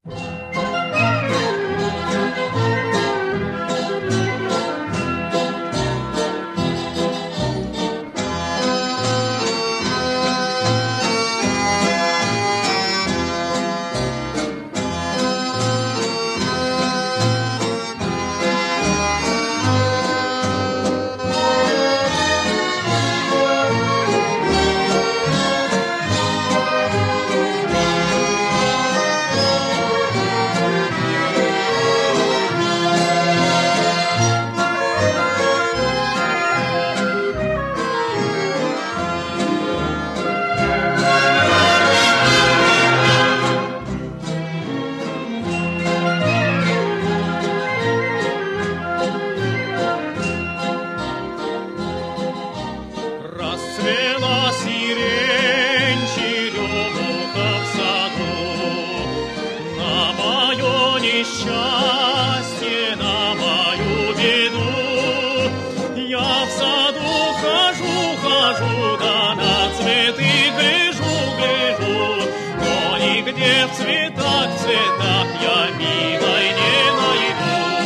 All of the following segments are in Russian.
Счастье на мою беду. Я в саду хожу, да на цветы гляжу, но нигде в цветах я милой не найду.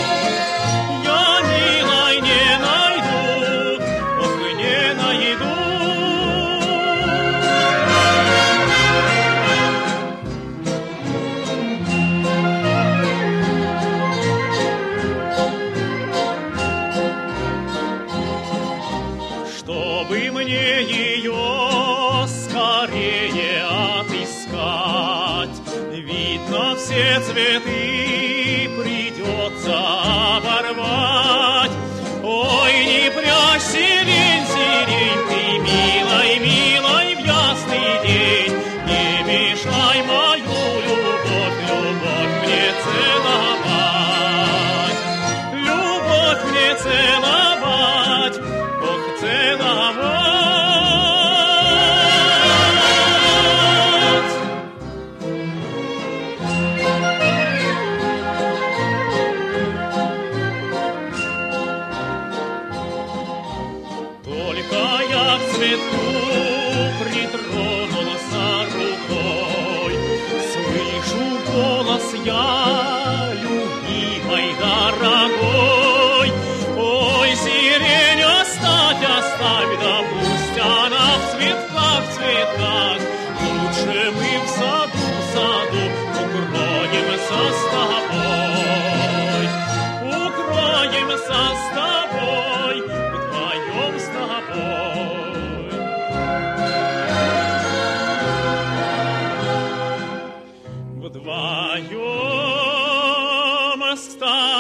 Я милой не найду, ох, не найду. Чтобы мне ее скорее отыскать, видно, все цветы придется оборвать. Ой, не прячь сирень, ты, милой, милой, в ясный день, не мешай мою любовь мне целовать, любовь мне целовать, ох, целовать. Только я к цветку притронулся рукой, слышу голос я, любимой, дорогой. Ой, сирень, оставь, да пусть она в цветках, лучше мы в саду укроемся с тобой, вдвоем с тобой. Вдвоем с тобой.